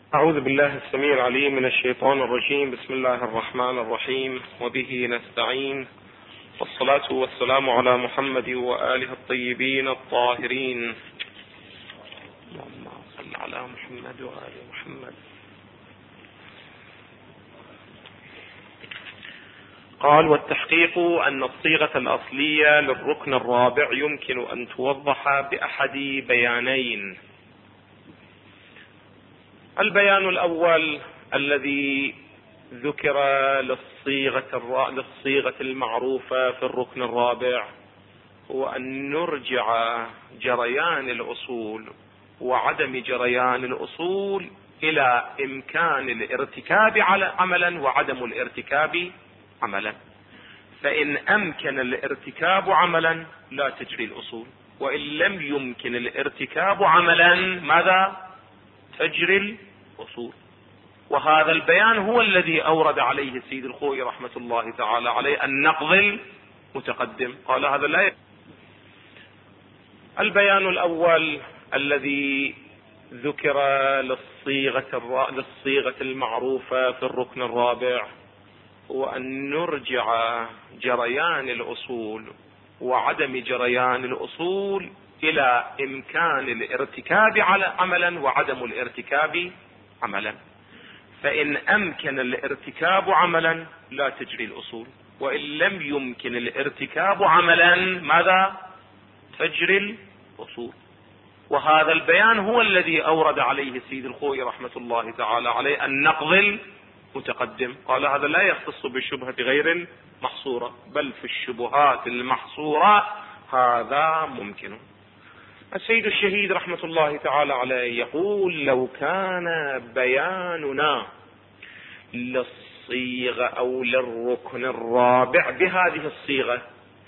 أعوذ بالله السميع العليم من الشيطان الرجيم. بسم الله الرحمن الرحيم، وبه نستعين، والصلاة والسلام على محمد وآله الطيبين الطاهرين. اللهم صل على محمد وآل محمد. قال: والتحقيق أن الصيغة الأصلية للركن الرابع يمكن أن توضح بأحد بيانين. البيان الأول الذي ذكر للصيغة المعروفة في الركن الرابع هو أن نرجع جريان الأصول وعدم جريان الأصول إلى إمكان الارتكاب عملا وعدم الارتكاب عملا. فإن أمكن الارتكاب عملا لا تجري الأصول، وإن لم يمكن الارتكاب عملا ماذا؟ تجري الأصول. وهذا البيان هو الذي أورد عليه السيد الخوئي رحمة الله تعالى عليه النقض المتقدم. قال هذا لا البيان الأول الذي ذكر للصيغة المعروفة في الركن الرابع هو أن نرجع جريان الأصول وعدم جريان الأصول إلى إمكان الارتكاب عملا وعدم الارتكاب عملا. فإن أمكن الارتكاب عملا لا تجري الأصول، وإن لم يمكن الارتكاب عملا ماذا؟ تجري الأصول. وهذا البيان هو الذي أورد عليه السيد الخوئي رحمة الله تعالى عليه النقض المتقدم. قال هذا لا يختص بالشبهة غير المحصورة، بل في الشبهات المحصورة هذا ممكن. السيد الشهيد رحمة الله تعالى عليه يقول: لو كان بياننا للصيغة أو للركن الرابع بهذه الصيغة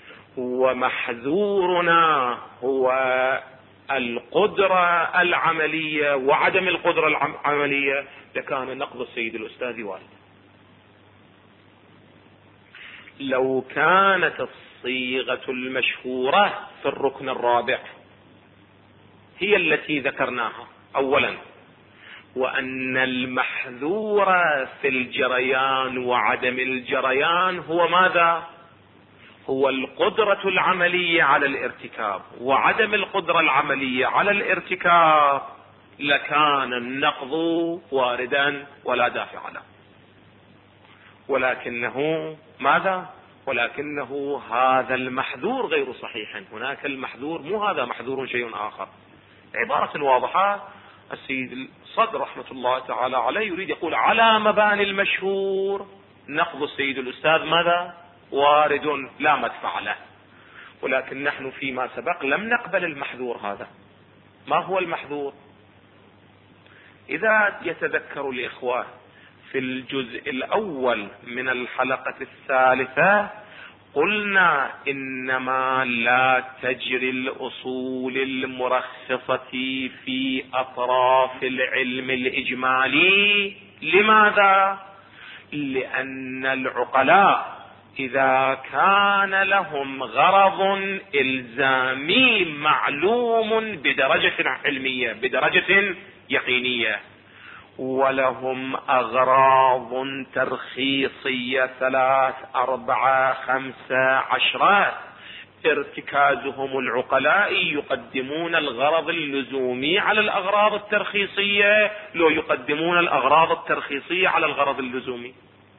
ومحذورنا هو القدرة العملية وعدم القدرة العملية لكان نقض السيد الأستاذ وارد. لو كانت الصيغة المشهورة في الركن الرابع هي التي ذكرناها أولا، وأن المحذور في الجريان وعدم الجريان هو ماذا؟ هو القدرة العملية على الارتكاب وعدم القدرة العملية على الارتكاب، لكان النقض واردا ولا دافع له. ولكنه ماذا؟ ولكنه هذا المحذور غير صحيح. هناك المحذور، مو هذا محذور شيء آخر. عبارة واضحة. السيد الصدر رحمة الله تعالى عليه يريد يقول على مباني المشهور نقض السيد الأستاذ ماذا؟ وارد لا مدفع له. ولكن نحن فيما سبق لم نقبل المحذور هذا. ما هو المحذور؟ إذا يتذكر الإخوة في الجزء الأول من الحلقة الثالثة قلنا إنما لا تجري الأصول المرخصة في أطراف العلم الإجمالي. لماذا؟ لأن العقلاء إذا كان لهم غرض إلزامي معلوم بدرجة علمية بدرجة يقينية، ولهم أغراض ترخيصية 3 4 5 10، ارتكازهم العقلاء يقدمون الغرض اللزومي على الأغراض الترخيصية، لو يقدمون الأغراض الترخيصية على الغرض اللزومي.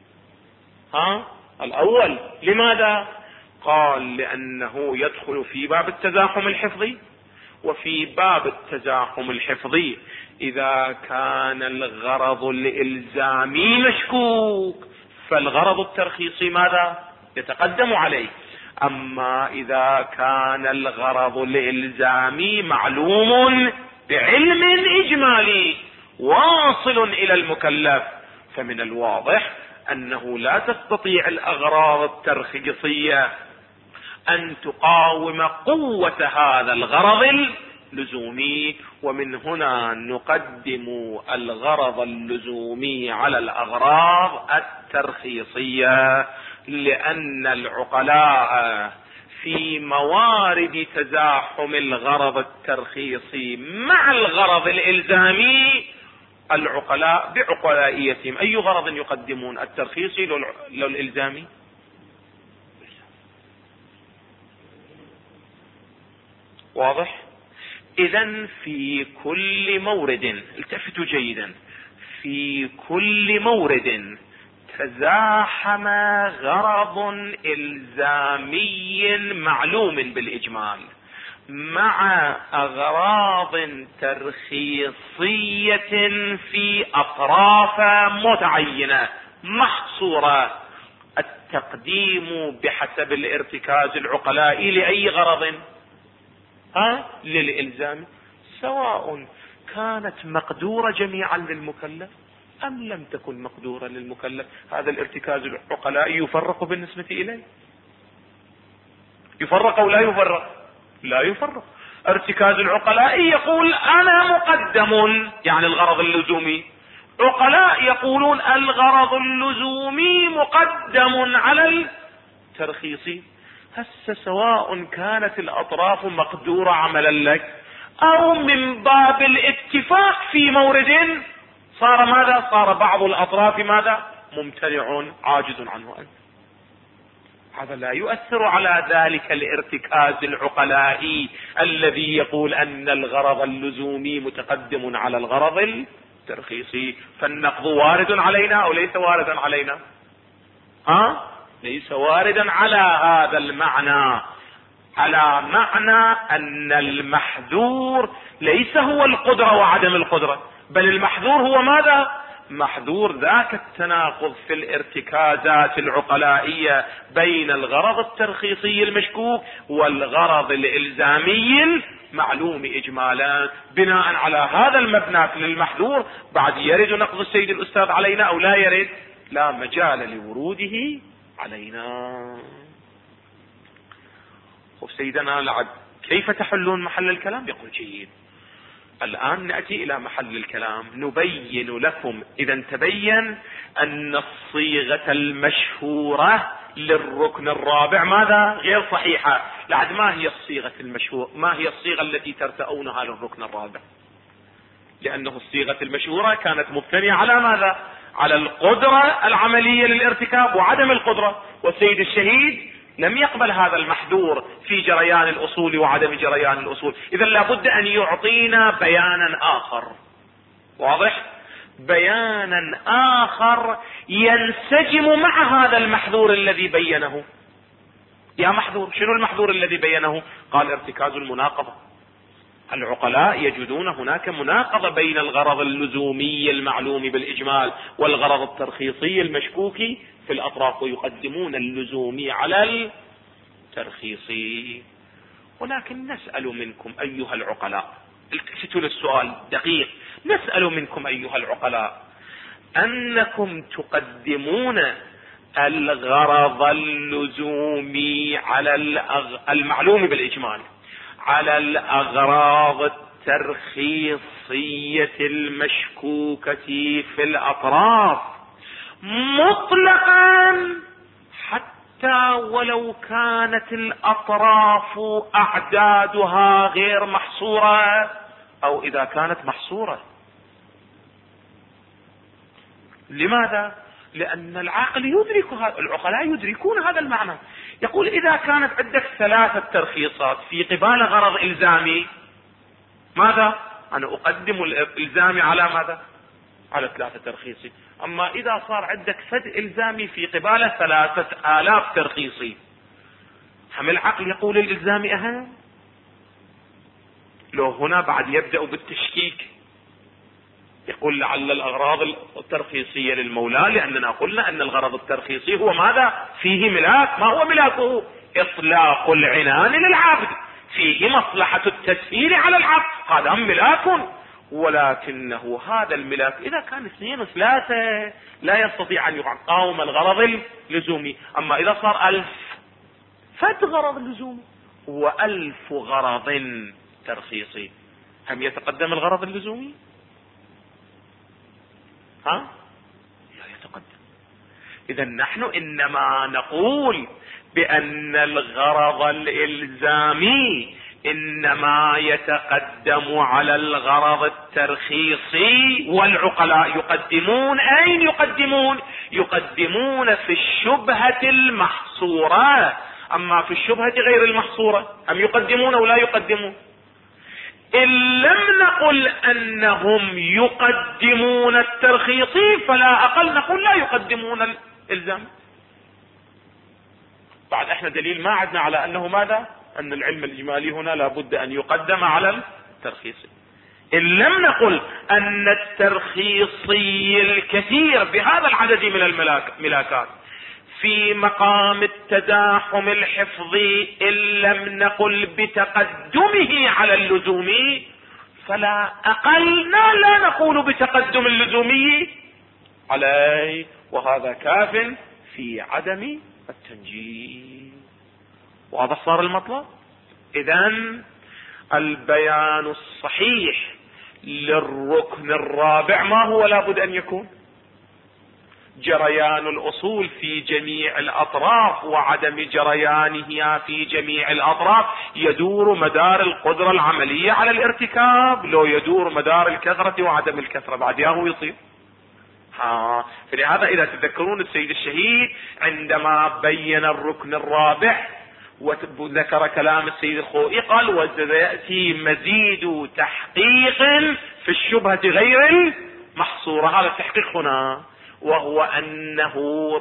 الأول لماذا؟ قال لأنه يدخل في باب التزاحم الحفظي، وفي باب التزاحم الحفظي إذا كان الغرض الإلزامي مشكوك فالغرض الترخيصي ماذا؟ يتقدم عليه. أما إذا كان الغرض الإلزامي معلوم بعلم إجمالي واصل إلى المكلف فمن الواضح أنه لا تستطيع الأغراض الترخيصية أن تقاوم قوة هذا الغرض اللزومي. ومن هنا نقدم الغرض اللزومي على الأغراض الترخيصية، لأن العقلاء في موارد تزاحم الغرض الترخيصي مع الغرض الإلزامي العقلاء بعقلائيتهم أي غرض يقدمون؟ الترخيصي لو الإلزامي؟ واضح؟ إذن في كل مورد، التفتوا جيدا، في كل مورد تزاحم غرض إلزامي معلوم بالإجمال مع أغراض ترخيصية في أطراف متعينة محصورة، التقديم بحسب الارتكاز العقلائي لأي غرض؟ للإلزام، سواء كانت مقدورة جميعا للمكلف أم لم تكن مقدورة للمكلف. هذا الارتكاز العقلائي يفرق بالنسبة إليه، يفرق أو لا يفرق؟ لا يفرق. ارتكاز العقلائي يقول أنا مقدم، يعني الغرض اللزومي. عقلاء يقولون الغرض اللزومي مقدم على الترخيصي. هسه سواء كانت الأطراف مقدورة عملا لك أو من باب الاتفاق في مورد، صار ماذا؟ صار بعض الأطراف ماذا؟ ممتنع عاجز عنه أنت. هذا لا يؤثر على ذلك الارتكاز العقلائي الذي يقول أن الغرض اللزومي متقدم على الغرض الترخيصي. فالنقض وارد علينا أو ليس واردا علينا؟ ليس واردا على هذا المعنى، على معنى أن المحذور ليس هو القدرة وعدم القدرة، بل المحذور هو ماذا؟ محذور ذاك التناقض في الارتكازات العقلائية بين الغرض الترخيصي المشكوك والغرض الإلزامي المعلوم إجمالا. بناء على هذا المبنى للمحذور بعد يرد نقض السيد الأستاذ علينا أو لا يرد؟ لا مجال لوروده علينا. سيدنا العبد كيف تحلون محل الكلام؟ يقول جيد، الآن نأتي إلى محل الكلام، نبين لكم إذا تبين أن الصيغة المشهورة للركن الرابع ماذا؟ غير صحيحة. لعد ما هي الصيغة المشهورة؟ ما هي الصيغة التي ترتؤونها للركن الرابع؟ لأنه الصيغة المشهورة كانت مبتنية على ماذا؟ على القدرة العملية للارتكاب وعدم القدرة، والسيد الشهيد لم يقبل هذا المحذور في جريان الأصول وعدم جريان الأصول. إذا لابد أن يعطينا بيانا آخر، واضح؟ بيانا آخر ينسجم مع هذا المحذور الذي بينه. يا محذور، شنو المحذور الذي بينه؟ قال ارتكاز المناقضة. العقلاء يجدون هناك مناقضة بين الغرض اللزومي المعلوم بالإجمال والغرض الترخيصي المشكوك في الأطراف، ويقدمون اللزومي على الترخيصي. ولكن نسأل منكم أيها العقلاء، التفتوا للسؤال دقيق، نسأل منكم أيها العقلاء، أنكم تقدمون الغرض اللزومي على المعلوم بالإجمال على الأغراض الترخيصية المشكوكة في الأطراف مطلقا، حتى ولو كانت الأطراف أعدادها غير محصورة أو إذا كانت محصورة. لماذا؟ لأن العقل يدرك هذا، العقلاء يدركون هذا المعنى. يقول إذا كانت عندك 3 ترخيصات في قبال غرض إلزامي، ماذا؟ أنا أقدم الإلزامي على ماذا؟ على 3 ترخيصي. أما إذا صار عندك فد إلزامي في قبال 3000 ترخيصي، هم العقل يقول الإلزامي أهم؟ لو هنا بعد يبدأ بالتشكيك، يقول لعل الأغراض الترخيصية للمولى، لأننا قلنا أن الغرض الترخيصي هو ماذا؟ فيه ملاك، ما هو ملاكه؟ إطلاق العنان للعبد، فيه مصلحة التسهيل على العبد، هذا ملاك. ولكنه هذا الملاك إذا كان 2 3 لا يستطيع أن يقاوم الغرض اللزومي. أما إذا صار 1000 فد غرض لزومي و1000 غرض ترخيصي، هم يتقدم الغرض اللزومي؟ لا يتقدم. إذا نحن إنما نقول بأن الغرض الإلزامي إنما يتقدم على الغرض الترخيصي والعقلاء يقدمون أين يقدمون في الشبهة المحصورة. أما في الشبهة غير المحصورة أم يقدمون أو لا يقدمون؟ إن لم نقل أنهم يقدمون الترخيصي فلا أقل نقول لا يقدمون الإلزام. بعد احنا دليل ما عدنا على أنه ماذا؟ أن العلم الإجمالي هنا لابد أن يقدم على الترخيصي. إن لم نقل أن الترخيصي الكثير بهذا العدد من الملاكات في مقام التزاحم الحفظي، إن لم نقل بتقدمه على اللزومي فلا أقل لا نقول بتقدم اللزومي عليه، وهذا كاف في عدم التنجيز. واضح صار المطلب؟ إذن البيان الصحيح للركن الرابع ما هو؟ لابد أن يكون جريان الأصول في جميع الأطراف وعدم جريانها في جميع الأطراف يدور مدار القدرة العملية على الارتكاب، لو يدور مدار الكثرة وعدم الكثرة بعد ياهو يصير. فلهذا إذا تذكرون السيد الشهيد عندما بين الركن الرابع وذكر كلام السيد الخوئي قال وسيأتي مزيد تحقيق في الشبهة غير المحصورة. هذا التحقيق هنا وهو أنه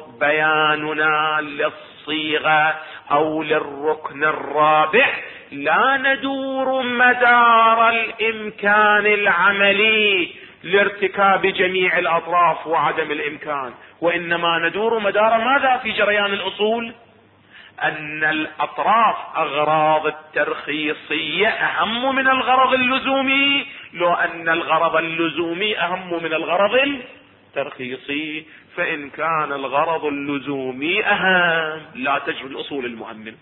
بياننا للصيغة أو للركن الرابع لا ندور مدار الإمكان العملي لارتكاب جميع الأطراف وعدم الإمكان، وإنما ندور مدار ماذا في جريان الأصول؟ أن الأطراف أغراض الترخيصية أهم من الغرض اللزومي، لو أن الغرض اللزومي أهم من الغرض الترخيصي، فإن كان الغرض اللزومي أهم لا تجري الأصول المؤمن،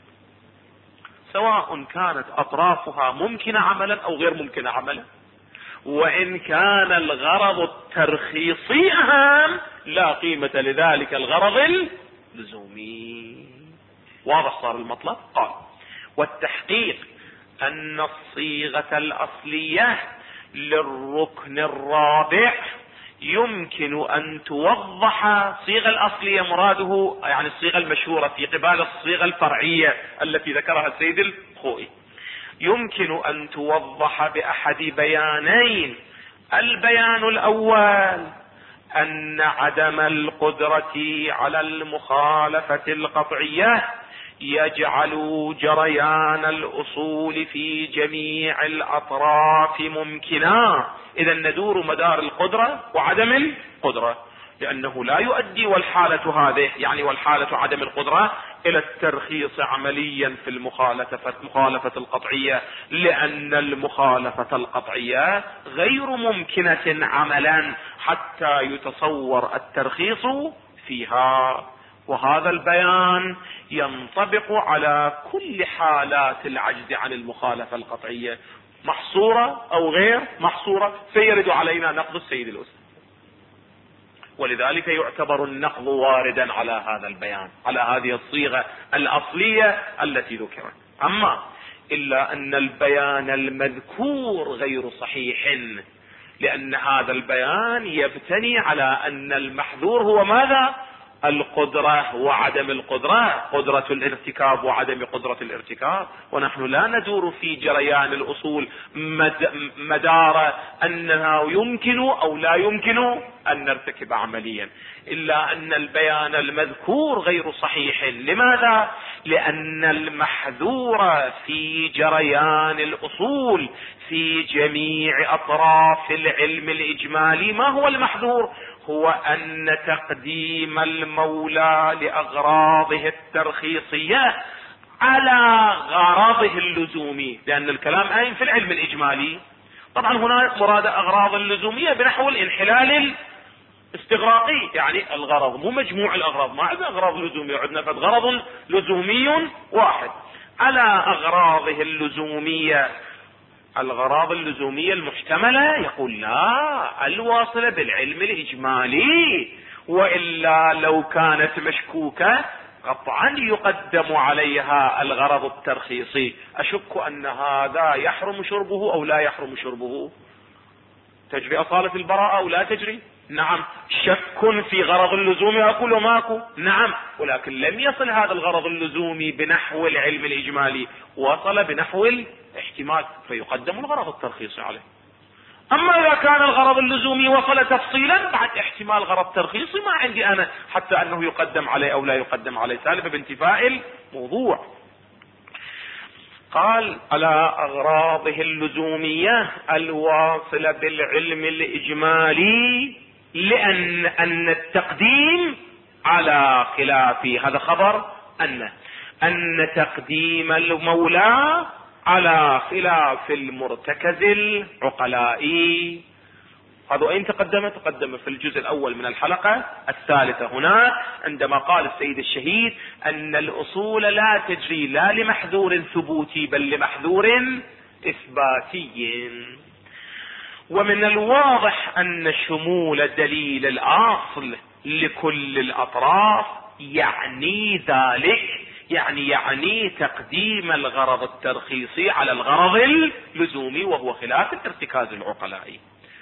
سواء كانت أطرافها ممكنة عملا أو غير ممكنة عملا. وإن كان الغرض الترخيصي أهم لا قيمة لذلك الغرض اللزومي. واضح صار المطلب؟ قال والتحقيق أن الصيغة الأصلية للركن الرابع يمكن أن توضح. صيغة الأصلية مراده يعني الصيغة المشهورة في قبال الصيغة الفرعية التي ذكرها السيد الخوئي، يمكن أن توضح بأحد بيانين. البيان الأول أن عدم القدرة على المخالفة القطعية يجعل جريان الأصول في جميع الأطراف ممكنا. إذا ندور مدار القدرة وعدم القدرة، لأنه لا يؤدي والحالة هذه يعني والحالة عدم القدرة إلى الترخيص عمليا في المخالفة القطعية، لأن المخالفة القطعية غير ممكنة عملا حتى يتصور الترخيص فيها. وهذا البيان ينطبق على كل حالات العجز عن المخالفة القطعية، محصورة أو غير محصورة، فيرد علينا نقض السيد الأستاذ. ولذلك يعتبر النقض واردا على هذا البيان، على هذه الصيغة الأصلية التي ذكرت. أما إلا أن البيان المذكور غير صحيح، لأن هذا البيان يبتني على أن المحذور هو ماذا؟ القدرة وعدم القدرة، قدرة الارتكاب وعدم قدرة الارتكاب. ونحن لا ندور في جريان الأصول مدار أنها يمكن أو لا يمكن أن نرتكب عمليا، إلا أن البيان المذكور غير صحيح. لماذا؟ لأن المحذور في جريان الأصول في جميع أطراف العلم الإجمالي ما هو المحذور؟ هو أن تقديم المولى لأغراضه الترخيصية على غرضه اللزومي، لأن الكلام آين في العلم الإجمالي. طبعا هنا مراد أغراض اللزومية بنحو الانحلال الاستغراقي، يعني الغرض مو مجموع الأغراض، ما عندنا أغراض لزومية، عندنا فقط غرض لزومي واحد على أغراضه اللزومية. الغراض اللزومية المحتملة يقول لا الواصلة بالعلم الإجمالي، وإلا لو كانت مشكوكة قطعا يقدم عليها الغرض الترخيصي. أشك أن هذا يحرم شربه أو لا يحرم شربه. تجري أصالة البراءة أو لا تجري؟ نعم. شك في غرض اللزوم أقول وماكو؟ نعم. ولكن لم يصل هذا الغرض اللزومي بنحو العلم الإجمالي، وصل بنحو الاحتمال، فيقدم الغرض الترخيصي عليه. أما إذا كان الغرض اللزومي وصل تفصيلا بعد احتمال غرض ترخيصي، ما عندي أنا حتى أنه يقدم عليه أو لا يقدم عليه، سالب بانتفاء الموضوع. قال على أغراضه اللزومية الواصلة بالعلم الإجمالي، لأن التقديم على خلاف هذا خبر أن تقديم المولى على خلاف المرتكز العقلائي. هذا أين تقدم في الجزء الأول من الحلقة الثالثة هناك، عندما قال السيد الشهيد أن الأصول لا تجري لا لمحذور ثبوتي بل لمحذور إثباتي. ومن الواضح أن شمول دليل الأصل لكل الأطراف يعني ذلك، يعني تقديم الغرض الترخيصي على الغرض اللزومي، وهو خلاف الارتكاز العقلائي.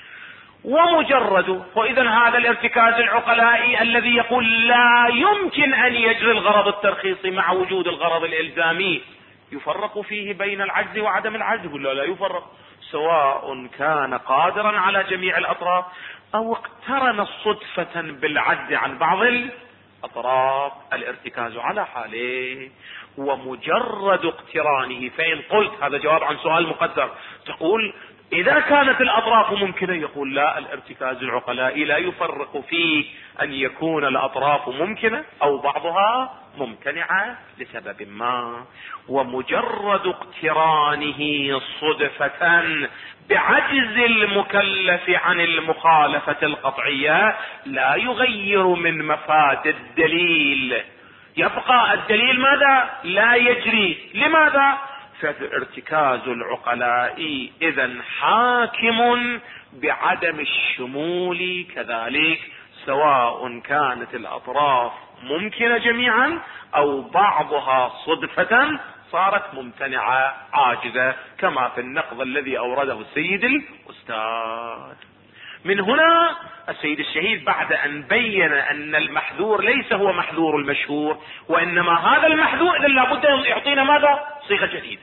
وإذا هذا الارتكاز العقلائي الذي يقول لا يمكن أن يجري الغرض الترخيصي مع وجود الغرض الإلزامي، يفرق فيه بين العجز وعدم العجز؟ يقول لا يفرق، سواء كان قادرا على جميع الأطراف أو اقترن صدفة بالعجز عن بعض الأطراف، الارتكاز على حاله. ومجرد اقترانه، فإن قلت هذا جواب عن سؤال مقدر، تقول إذا كانت الأطراف ممكنة، يقول لا، الارتكاز العقلائي لا يفرق فيه أن يكون الأطراف ممكنة أو بعضها ممتنعة لسبب ما. ومجرد اقترانه صدفة بعجز المكلف عن المخالفة القطعية لا يغير من مفاد الدليل، يبقى الدليل ماذا؟ لا يجري. لماذا؟ فالارتكاز العقلائي إذن حاكم بعدم الشمول كذلك، سواء كانت الأطراف ممكنة جميعا أو بعضها صدفة صارت ممتنعة عاجزة، كما في النقض الذي أورده السيد الأستاذ. من هنا السيد الشهيد بعد أن بين أن المحذور ليس هو محذور المشهور، وإنما هذا المحذور إذن لابد أن يعطينا ماذا؟ صيغة جديدة.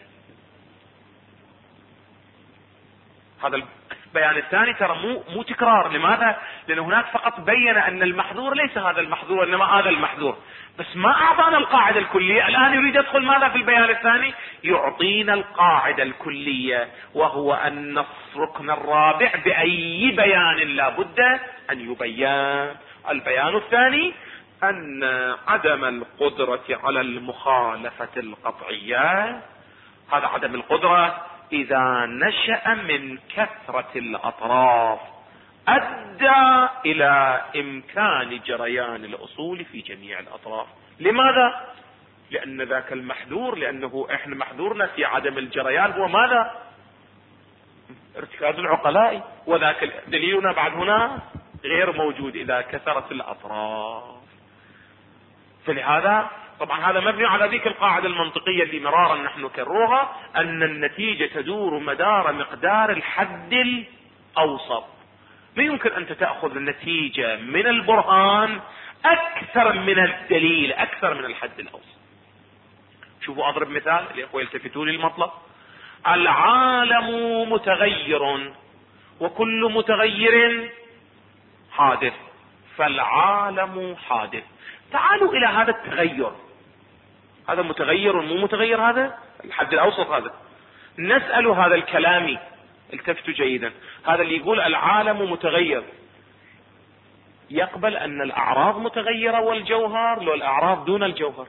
هذا البيان الثاني ترى مو تكرار. لماذا؟ لأن هناك فقط بين أن المحذور ليس هذا المحذور إنما هذا المحذور، بس ما أعطانا القاعدة الكلية. الآن يريد يدخل ماذا في البيان الثاني؟ يعطينا القاعدة الكلية، وهو أن الركن الرابع بأي بيان لا بد أن يبين. البيان الثاني أن عدم القدرة على المخالفة القطعية، هذا عدم القدرة إذا نشأ من كثرة الأطراف أدى إلى إمكان جريان الأصول في جميع الأطراف. لماذا؟ لأن ذاك المحذور، لأنه إحنا محذورنا في عدم الجريان هو ماذا؟ ارتكاز العقلائي، وذاك دليلنا بعد هنا غير موجود إذا كثرت الأطراف. فلهذا طبعا هذا مبني على ذيك القاعدة المنطقية اللي مرارا نحن نكررها، أن النتيجة تدور مدار مقدار الحد الأوسط. لا يمكن أن تأخذ النتيجة من البرهان أكثر من الدليل، أكثر من الحد الأوسط. شوفوا أضرب مثال الأخوة يلتفتوا لي المطلب. العالم متغير وكل متغير حادث، فالعالم حادث. تعالوا إلى هذا التغير، هذا متغير مو متغير، هذا الحد الأوسط. هذا نسأل هذا الكلامي، التفتوا جيدا، هذا اللي يقول العالم متغير يقبل أن الأعراض متغيرة والجوهر، لو الأعراض دون الجوهر؟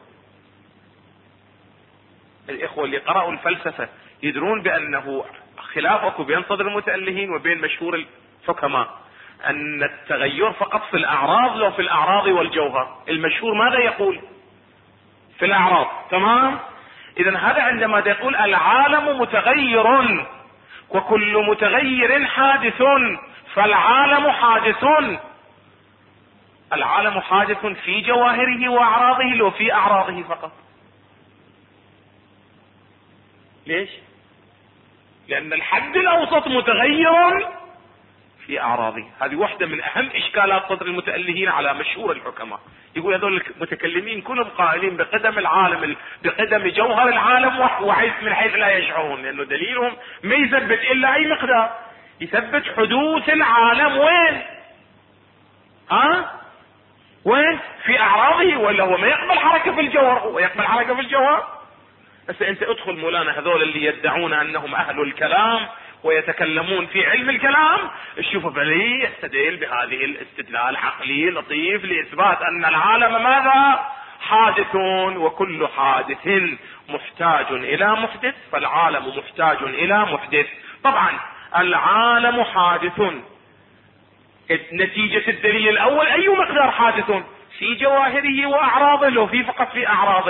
الإخوة اللي قرأوا الفلسفة يدرون بأنه خلافك بين صدر المتألهين وبين مشهور الحكماء أن التغير فقط في الأعراض، لو في الأعراض والجوهر. المشهور ماذا يقول؟ في الأعراض. تمام. إذن هذا عندما يقول العالم متغير وكل متغير حادث، فالعالم حادث. العالم حادث في جواهره وأعراضه لو في أعراضه فقط. ليش؟ لأن الحد الأوسط متغير في أعراضه. هذه واحدة من أهم إشكالات صدر المتألهين على مشهور الحكماء. يقول هذول المتكلمين كلهم قائلين بقدم العالم، بقدم جوهر العالم وحيث من حيث لا يشعرون، لأنه دليلهم ما يثبت إلا أي مقدار، يثبت حدوث العالم وين؟ وين؟ في أعراضه، ولا هو ما يقبل حركة في الجوهر؟ هو يقبل حركة في الجوهر. بس أنت ادخل مولانا هذول اللي يدعون أنهم أهل الكلام ويتكلمون في علم الكلام، الشوف بلي يستدل بهذه الاستدلال عقلي لطيف لإثبات أن العالم ماذا؟ حادث، وكل حادث محتاج إلى محدث، فالعالم محتاج إلى محدث. طبعا العالم حادث، نتيجة الدليل الأول أي مقدار حادث؟ في جواهره وأعراضه، لو في فقط في أعراضه.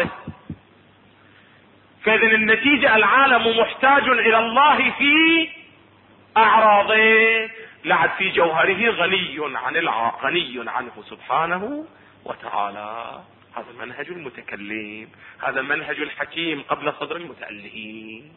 فإذن النتيجة العالم محتاج إلى الله في أعراضه، لعد في جوهره غني عنه سبحانه وتعالى. هذا منهج المتكلم، هذا منهج الحكيم قبل صدر المتألهين.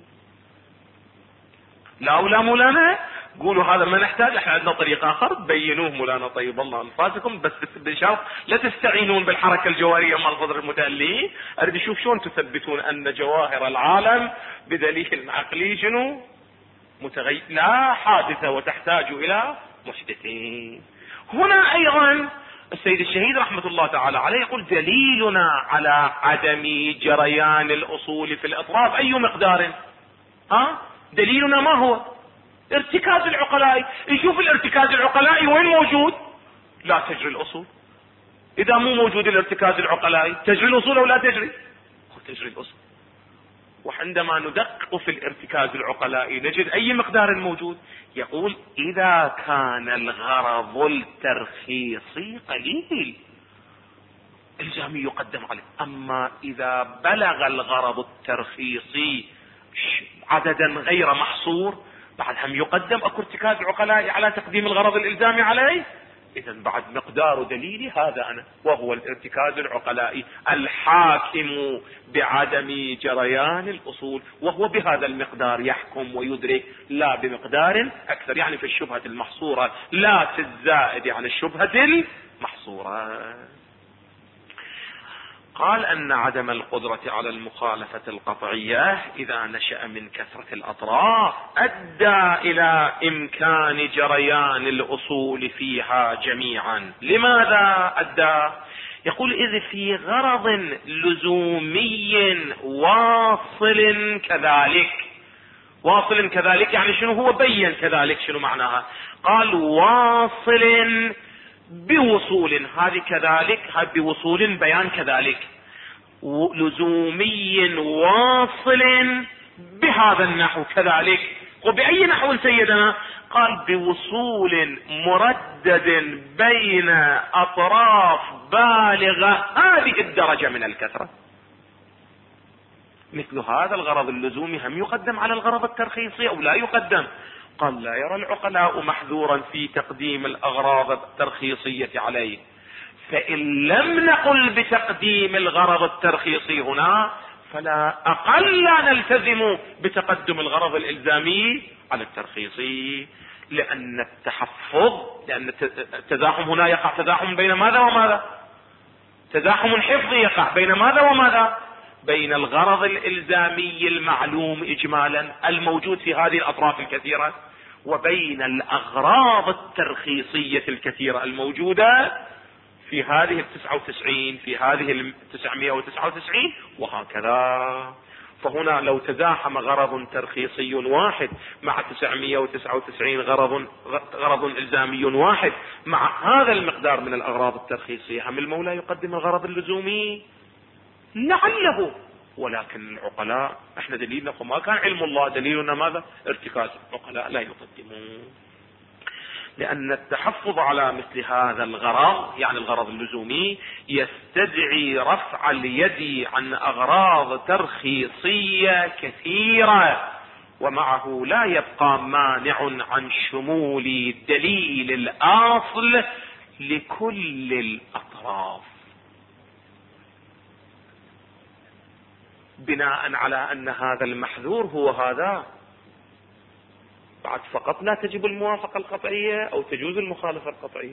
لا مولانا قولوا هذا ما نحتاج، احنا عندنا طريق اخر بينوه مولانا طيب الله انفاسكم، بس بشرط لا تستعينون بالحركة الجوهرية مال صدر المتألهين. اريد اشوف شلون تثبتون ان جواهر العالم بدليل عقلي شنو متغير لا حادثة وتحتاج الى محدثين. هنا ايضا السيد الشهيد رحمة الله تعالى عليه يقول دليلنا على عدم جريان الاصول في الاطراف اي مقدار؟ دليلنا ما هو؟ ارتكاز العقلاء. يشوف الارتكاز العقلاء وين موجود؟ لا تجري الاصول. اذا مو موجود الارتكاز العقلاء تجري الاصول او لا تجري؟ تجري الاصول. وعندما ندقق في الارتكاز العقلاء نجد اي مقدار موجود. يقول اذا كان الغرض الترخيصي قليل الزامي يقدم عليه، اما اذا بلغ الغرض الترخيصي عددا غير محصور بعد هم يقدم اكو ارتكاز عقلاء على تقديم الغرض الالزامي عليه. اذا بعد مقدار دليلي هذا انا، وهو الارتكاز العقلائي الحاكم بعدم جريان الاصول، وهو بهذا المقدار يحكم ويدرك لا بمقدار اكثر، يعني في الشبهة المحصورة لا في الزائد عن الشبهة المحصورة. قال ان عدم القدرة على المخالفة القطعية اذا نشأ من كثرة الاطراف ادى الى امكان جريان الاصول فيها جميعا. لماذا ادى؟ يقول اذ في غرض لزومي واصل كذلك. واصل كذلك يعني شنو؟ هو بين كذلك شنو معناها. قال واصل بوصول، هذه كذلك هذه بوصول بيان كذلك، لزومي واصل بهذا النحو كذلك. وبأي نحو سيدنا؟ قال بوصول مردد بين أطراف بالغة هذه الدرجة من الكثرة. مثل هذا الغرض اللزومي هم يقدم على الغرض الترخيصي او لا يقدم؟ قال لا يرى العقلاء محذورا في تقديم الأغراض الترخيصية عليه، فإن لم نقل بتقديم الغرض الترخيصي هنا فلا أقل لا نلتزم بتقدم الغرض الإلزامي على الترخيصي، لأن التزاحم هنا يقع تزاحم بين ماذا وماذا؟ تزاحم حفظي يقع بين ماذا وماذا؟ بين الغرض الإلزامي المعلوم إجمالا الموجود في هذه الأطراف الكثيرة، وبين الأغراض الترخيصية الكثيرة الموجودة في هذه 99 في هذه 999 وهكذا. فهنا لو تزاحم غرض ترخيصي واحد مع 999 غرض إلزامي واحد مع هذا المقدار من الأغراض الترخيصية، هم المولى يقدم الغرض اللزومي لعله. ولكن العقلاء احنا دليلنا ما كان علم الله، دليلنا ماذا؟ ارتكاز العقلاء لا يقدمون، لأن التحفظ على مثل هذا الغرض يعني الغرض اللزومي يستدعي رفع اليد عن أغراض ترخيصية كثيرة، ومعه لا يبقى مانع عن شمول دليل الأصل لكل الأطراف، بناء على أن هذا المحذور هو هذا بعد فقط لا تجب الموافقة القطعية أو تجوز المخالفة القطعية.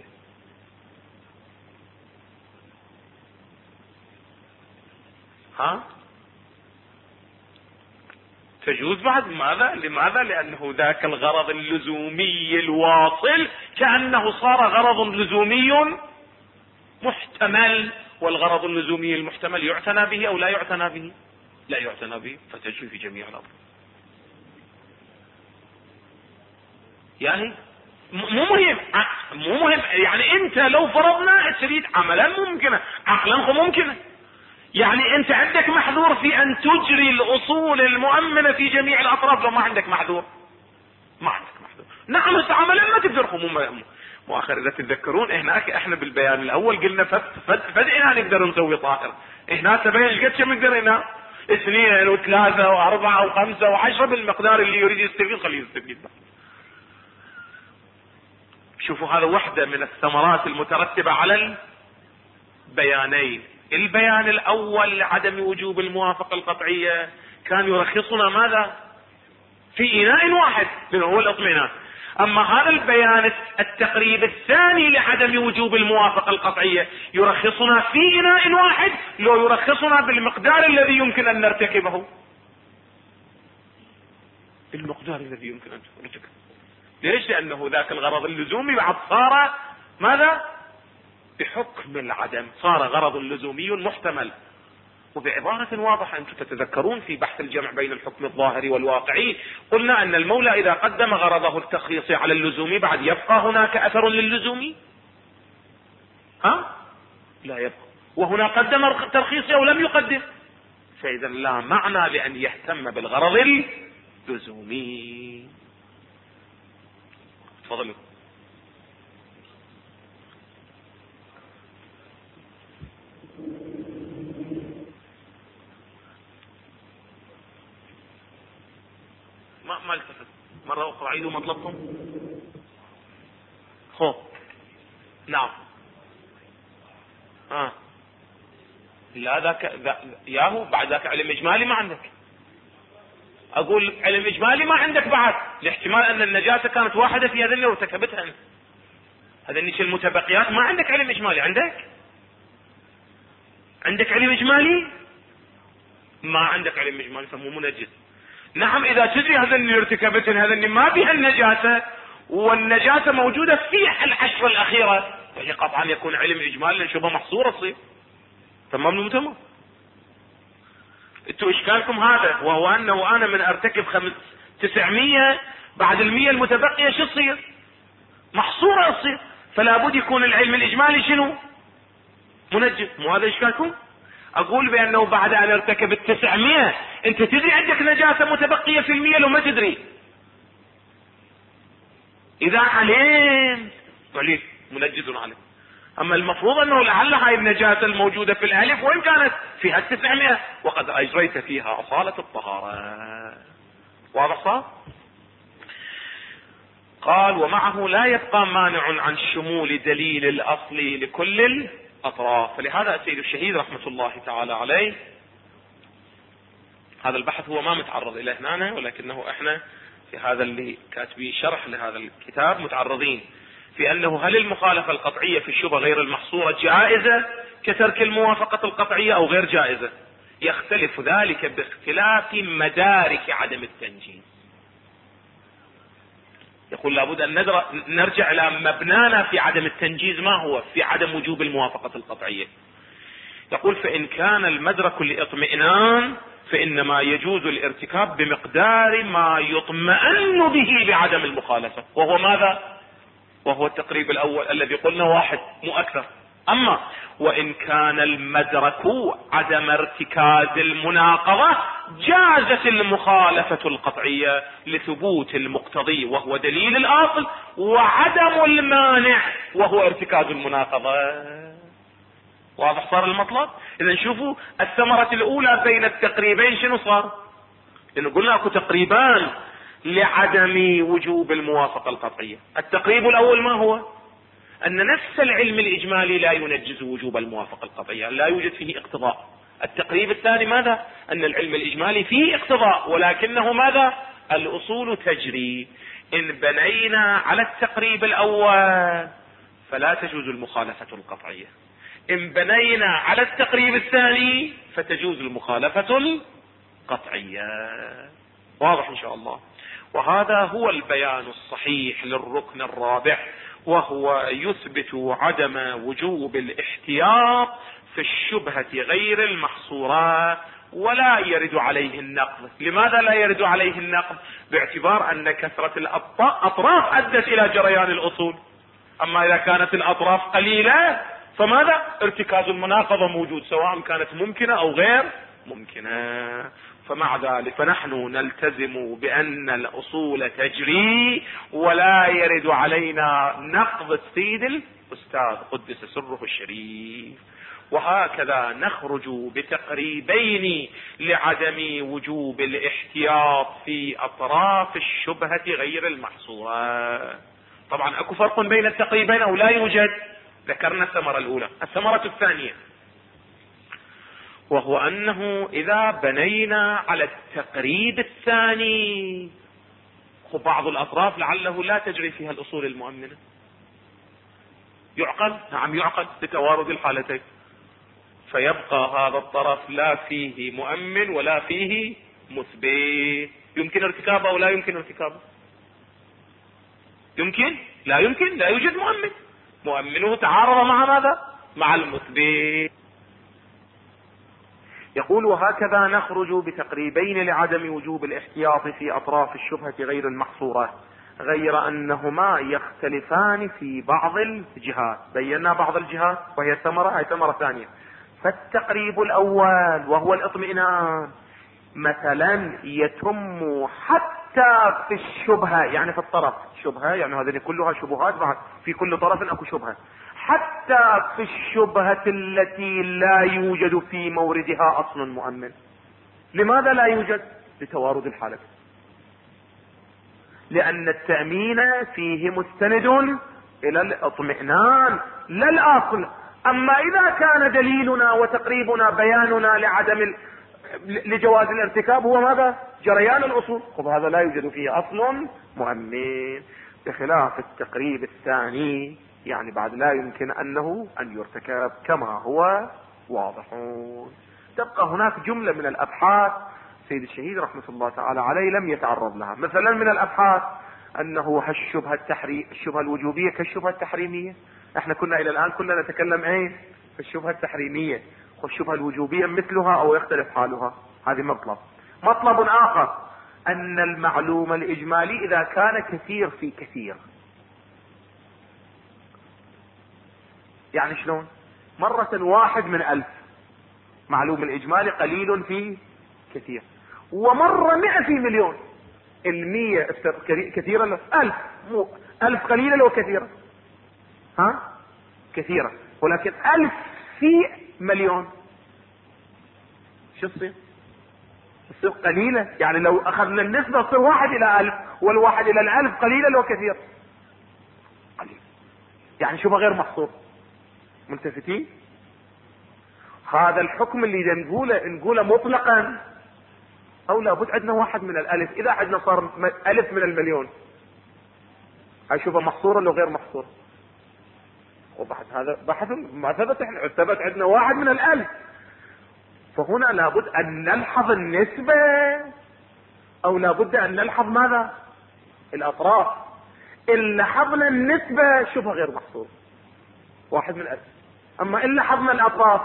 تجوز بعد. لماذا؟ لأنه ذاك الغرض اللزومي الواصل كأنه صار غرض لزومي محتمل، والغرض اللزومي المحتمل يعتنى به أو لا يعتنى به؟ لا يعتنى به، فتجري في جميع الأمر. يعني مو مهم يعني انت لو فرضنا تريد عملا ممكنة عقلا ممكنة، يعني انت عندك محظور في ان تجري الاصول المؤمنة في جميع الاطراف. لو ما عندك محظور ما عندك محظور. نعم عملا ما تقدر. مؤخر اذا تتذكرون احنا بالبيان الاول قلنا فدعنا نقدر نسوي طائر. هنا تبين قد كم نقدر هنا 2 و3 و4 و5 و10 بالمقدار اللي يريد يستفيد خليه يستفيد. شوفوا هذا واحدة من الثمرات المترتبة على البيانين. البيان الاول لعدم وجوب الموافقة القطعية كان يرخصنا ماذا؟ في اناء واحد اللي هو الاطمئنان. اما هذا البيان التقريب الثاني لعدم وجوب الموافقة القطعية يرخصنا في اناء واحد، لو يرخصنا بالمقدار الذي يمكن ان نرتكبه. المقدار الذي يمكن ان نرتكبه. ليش؟ لانه ذاك الغرض اللزومي بعد صار ماذا؟ بحكم العدم صار غرض لزومي محتمل. وبعبارة واضحة انتم تتذكرون في بحث الجمع بين الحكم الظاهري والواقعي قلنا ان المولى اذا قدم غرضه التخصيصي على اللزومي بعد يبقى هناك اثر للزومي؟ لا يبقى. وهنا قدم ترخيصي او لم يقدم، فاذا لا معنى لان يهتم بالغرض اللزومي. تفضلوا. ما التفت مرة أخرى. عيدوا مطلبكم. نعم. لا ذاك ياهو بعد ذاك علم إجمالي ما عندك. أقول علم إجمالي ما عندك بعد، لاحتمال أن النجاسة كانت واحدة في هذين وارتكبتها أنت. هذين المتبقيات ما عندك علم إجمالي. عندك علم إجمالي؟ ما عندك علم إجمالي فمو منجس. نعم اذا تدري هذا اللي ارتكبتن هذا اللي ما بها النجاسة والنجاسة موجودة في العشرة الاخيرة فهي قطعا يكون علم اجمالي لان شبه محصورة تصير. تمام. انتوا اشكالكم هذا، وهو انه انا من ارتكب 900 بعد 100 المتبقية شو تصير؟ محصورة تصير. فلا بد يكون العلم الاجمالي شنو؟ منجس. مو هذا اشكالكم؟ اقول بانه بعد ان ارتكب 900 انت تدري عندك نجاسة متبقية في 100 لو ما تدري. اذا علمت منجز عليه. اما المفروض انه لعل هاي النجاسة الموجودة في الالف وان كانت فيها 900 وقد اجريت فيها اصالة الطهارة. واضح صار؟ قال ومعه لا يبقى مانع عن شمول دليل الاصل لكل الاطراف. فلهذا السيد الشهيد رحمة الله تعالى عليه هذا البحث هو ما متعرض اليه هنا، ولكنه احنا في هذا اللي كاتبين شرح لهذا الكتاب متعرضين في انه هل المخالفة القطعية في الشبه غير المحصورة جائزة كترك الموافقة القطعية او غير جائزة؟ يختلف ذلك باختلاف مدارك عدم التنجيز. يقول لابد ان نرجع الى مبنانا في عدم التنجيز ما هو في عدم وجوب الموافقة القطعية. يقول فان كان المدرك لاطمئنان فانما يجوز الارتكاب بمقدار ما يطمئن به بعدم المخالفة، وهو ماذا؟ وهو التقريب الاول الذي قلنا 1 مو اكثر. اما وان كان المدرك عدم ارتكاز المناقضة جازت المخالفة القطعية لثبوت المقتضي وهو دليل الاصل وعدم المانع وهو ارتكاز المناقضة. واضح صار المطلب؟ اذا شوفوا الثمرة الاولى بين التقريبين شنو صار؟ لانه قلنا اكو تقريبان لعدم وجوب الموافقة القطعية. التقريب الاول ما هو؟ ان نفس العلم الاجمالي لا ينجز وجوب الموافقة القطعية، لا يوجد فيه اقتضاء. التقريب الثاني ماذا؟ ان العلم الاجمالي فيه اقتضاء ولكنه ماذا؟ الاصول تجري. إن بنينا على التقريب الأول فلا تجوز المخالفة القطعية، إن بنينا على التقريب الثاني فتجوز المخالفة القطعية. واضح إن شاء الله. وهذا هو البيان الصحيح للركن الرابع، وهو يثبت عدم وجوب الاحتياط في الشبهة غير المحصورة ولا يرد عليه النقض. لماذا لا يرد عليه النقض؟ باعتبار أن كثرة الأطراف أدت إلى جريان الأصول. أما إذا كانت الأطراف قليلة فماذا؟ ارتكاز المناقضة موجود، سواء كانت ممكنة أو غير ممكنة. فمع ذلك فنحن نلتزم بأن الأصول تجري ولا يرد علينا نقض السيد الأستاذ قدس سره الشريف. وهكذا نخرج بتقريبين لعدم وجوب الاحتياط في أطراف الشبهة غير المحصورة. طبعا اكو فرق بين التقريبين او لا يوجد؟ ذكرنا الثمرة الاولى. الثمرة الثانية وهو انه اذا بنينا على التقريب الثاني بعض الاطراف لعله لا تجري فيها الاصول المؤمنة. يعقل؟ نعم يعقل بتوارد الحالتين. فيبقى هذا الطرف لا فيه مؤمن ولا فيه مثبت. يمكن ارتكابه او لا يمكن ارتكابه؟ يمكن؟ لا يمكن، لا يوجد مؤمن. مؤمنه تعارض مع ماذا؟ مع المثبت. يقول وهكذا نخرج بتقريبين لعدم وجوب الاحتياط في اطراف الشبهة غير المحصورة، غير انهما يختلفان في بعض الجهات. بينا بعض الجهات وهي ثمرة، هي ثمرة ثانية. فالتقريب الاول وهو الاطمئنان مثلا يتم حتى في الشبهة، يعني في الطرف شبهة، يعني هذه كلها شبهات، بعد في كل طرف اكو شبهة، حتى في الشبهة التي لا يوجد في موردها اصل مؤمن. لماذا لا يوجد؟ لتوارد الحالة. لان التأمين فيه مستند الى الاطمئنان لا الاصل. اما اذا كان دليلنا وتقريبنا بياننا لجواز الارتكاب هو ماذا؟ جريان الاصول، هذا لا يوجد فيه اصل مؤمن، بخلاف التقريب الثاني، يعني بعد لا يمكن ان يرتكب كما هو واضح. تبقى هناك جملة من الابحاث سيد الشهيد رحمة الله تعالى عليه لم يتعرض لها. مثلا من الابحاث انه الشبهة الوجوبية كالشبهة التحريمية. احنا كنا الى الان كنا نتكلم ايه؟ في الشبهة التحريمية، والشبهة الوجوبية مثلها او يختلف حالها. هذه مطلب اخر ان المعلوم الاجمالي اذا كان كثير في كثير. يعني شلون؟ مرة 1 من 1000 معلوم الاجمالي قليل في كثير، ومرة 100 في مليون. 100 كثيرة له 1000، مو 1000 قليلة لو كثيرة، كثيرة، ولكن 1000 في مليون شو تصير؟ تصير قليلة. يعني لو اخذنا النسبة تصير 1 إلى 1000، والواحد إلى 1000 قليلة لو كثير قليل. يعني شبه غير محصور. ملتفتين؟ هذا الحكم اللي نقوله مطلقا، او لابد عندنا 1 من 1000. اذا عندنا صار 1000 من المليون، هاي شبه محصورة لو غير محصور؟ وبعد هذا بحث ما ثبت، احنا ثبت عندنا 1 من 1000. فهنا لابد ان نلحظ النسبة، او لابد ان نلحظ ماذا؟ الاطراف. ان لاحظنا النسبة شبه غير محصور 1 من 1000. اما ان لاحظنا الاطراف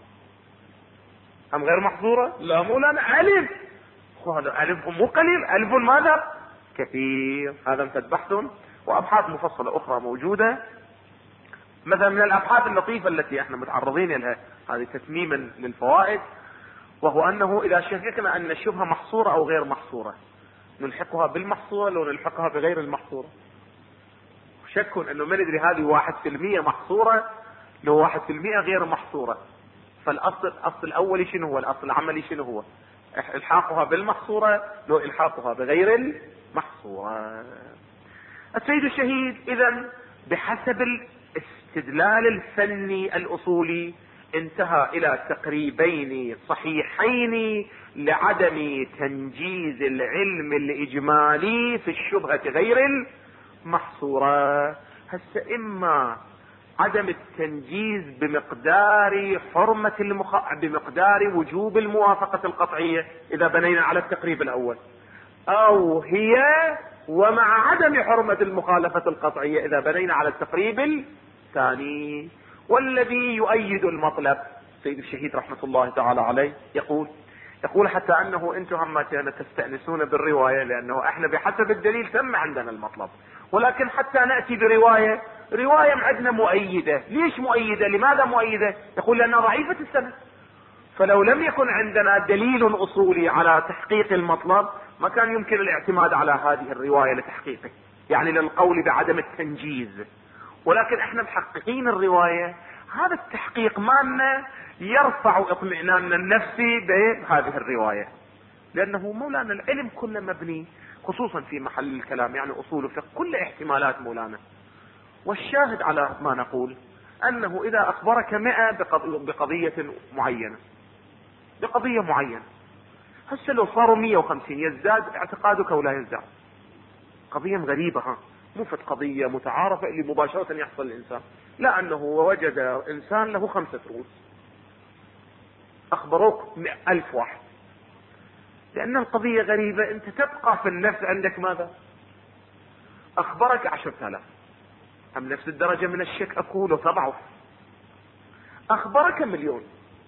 هم غير محصورة؟ لا مو لا 1000. هذا 1000 مو قليل، 1000 ماذا؟ كثير. هذا امتد بحث وابحاث مفصلة اخرى موجودة. مثلا من الابحاث اللطيفة التي احنا متعرضين لها، هذه تتميما للفوائد، وهو انه اذا شككنا ان الشبهة محصورة او غير محصورة نلحقها بالمحصورة لو نلحقها بغير المحصورة. شك انه ما ندري هذه 1% محصورة لو 1% غير محصورة. فالاصل الاولي شنو هو؟ الاصل العملي شنو هو؟ الحاقها بالمحصورة لو الحاقها بغير المحصورة. السيد الشهيد اذا بحسب الاستدلال الفني الاصولي انتهى الى تقريبين صحيحين لعدم تنجيز العلم الاجمالي في الشبهة غير المحصورة. هسه اما عدم التنجيز بمقدار بمقدار وجوب الموافقة القطعية اذا بنينا على التقريب الاول، او هي ومع عدم حرمة المخالفة القطعية اذا بنينا على التقريب الثاني. والذي يؤيد المطلب سيد الشهيد رحمة الله تعالى عليه يقول حتى انه انتم هم تستأنسون بالرواية، لانه احنا بحسب الدليل تم عندنا المطلب، ولكن حتى نأتي برواية عندنا مؤيدة. ليش مؤيدة؟ لماذا مؤيدة؟ يقول لأنها ضعيفة السند، فلو لم يكن عندنا دليل اصولي على تحقيق المطلب ما كان يمكن الاعتماد على هذه الرواية لتحقيقه، يعني للقول بعدم التنجيز. ولكن احنا محققين الرواية، هذا التحقيق مالنا يرفع اطمئناننا النفسي بهذه الرواية، لانه مولانا العلم كله مبني خصوصا في محل الكلام يعني اصول الفقه كل احتمالات مولانا. والشاهد على ما نقول انه اذا اخبرك 100 بقضية معينة، هسه لو صاروا 150 يزداد اعتقادك ولا يزداد؟ قضية غريبة، مو فت قضية متعارفة اللي مباشرة يحصل الانسان، لا انه وجد انسان له 5 رؤوس اخبروك 1000 واحد، لان القضية غريبة انت تبقى في النفس عندك ماذا؟ اخبرك 10,000 هم نفس الدرجة من الشك اكو لو تضعف؟ اخبرك 1,000,000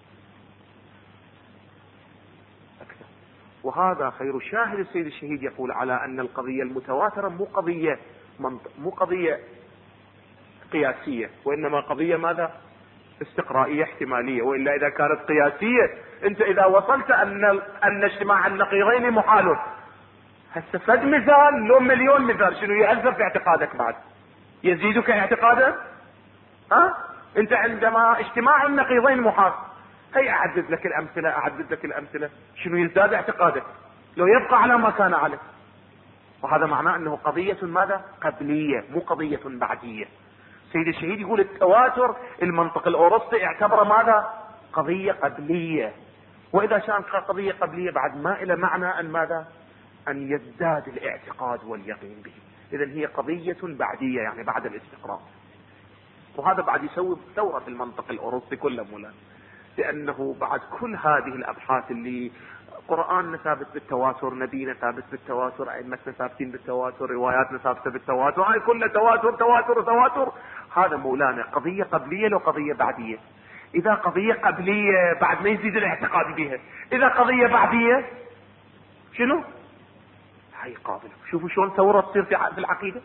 اكثر. وهذا خير شاهد. السيد الشهيد يقول على ان القضية المتواترة مو قضية قياسية، وانما قضية ماذا؟ استقرائية احتمالية. والا اذا كانت قياسية انت اذا وصلت ان اجتماع النقيضين محال، هسه فد مثال لو 1,000,000 مثال شنو يأثر في اعتقادك؟ بعد يزيدك اعتقادا؟ انت عندما اجتماع النقيضين محال، هي اعدد لك الامثلة شنو يزداد اعتقادك لو يبقى على ما كان عليه. وهذا معناه انه قضية ماذا؟ قبلية مو قضية بعدية. سيد الشهيد يقول التواتر المنطق الاوروسطي اعتبره ماذا؟ قضية قبلية. واذا كانت قضية قبلية بعد ما الى معنى ان ماذا؟ ان يزداد الاعتقاد واليقين به. اذا هي قضية بعدية يعني بعد الاستقراء. وهذا بعد يسوي ثورة في المنطق الاوروسطي كله مولانا، لانه بعد كل هذه الابحاث اللي قرآننا ثابت بالتواتر، نبينا ثابت بالتواتر، ائمتنا ثابتين بالتواتر، رواياتنا ثابته بالتواتر، هاي كلها تواتر. هذا مولانا قضية قبلية لو قضية بعدية. اذا قضية قبلية بعد ما يزيد الاعتقاد بها، اذا قضية بعدية شنو؟ هاي قابلة. شوفوا شلون ثورة تصير في العقيدة،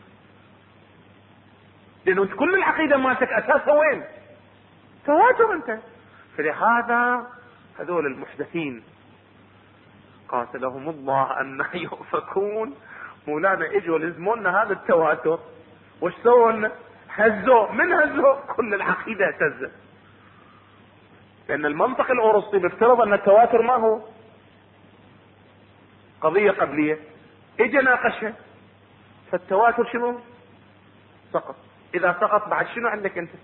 لانه انت كل العقيدة مالتك اساسها وين؟ تواتر انت. فلهذا هذول المحدثين قاتلهم الله ان يؤفكون مولانا اجوا لزمونا هذا التواتر، وش سووا؟ هزوا كل العقيدة اهتزت. لان المنطق الاوروسطي بيفترض ان التواتر ما هو قضية قبلية، اجى ناقشها، فالتواتر شنو؟ سقط. اذا سقط بعد شنو عندك انت؟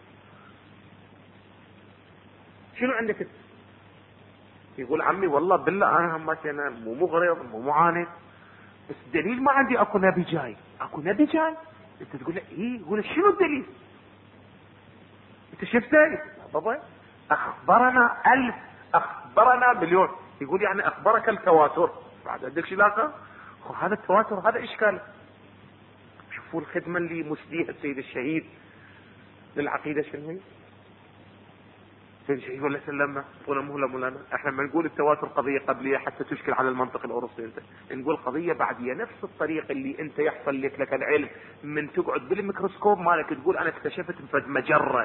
يقول عمي والله بالله انا انا مو مغرض مو معاند، بس الدليل ما عندي. اكو نبي جاي. انت تقول له ايه؟ يقول شنو الدليل؟ انت شفته؟ بابا اخبرنا 1000، اخبرنا 1,000,000. يقول يعني اخبرك التواتر بعد عندك شيء لاخر؟ هذا التواتر هذا اشكال. شوفوا الخدمة اللي مسديها السيد الشهيد للعقيدة شنو هي؟ السيد الشهيد ولا سلمنا قولنا مهلة مولانا احنا ما نقول التواتر قضية قبلية حتى تشكل على المنطق الاوروسطي، انت نقول قضية بعدية. نفس الطريقة اللي انت يحصل لك العلم من تقعد بالميكروسكوب مالك تقول انا اكتشفت فد مجرة،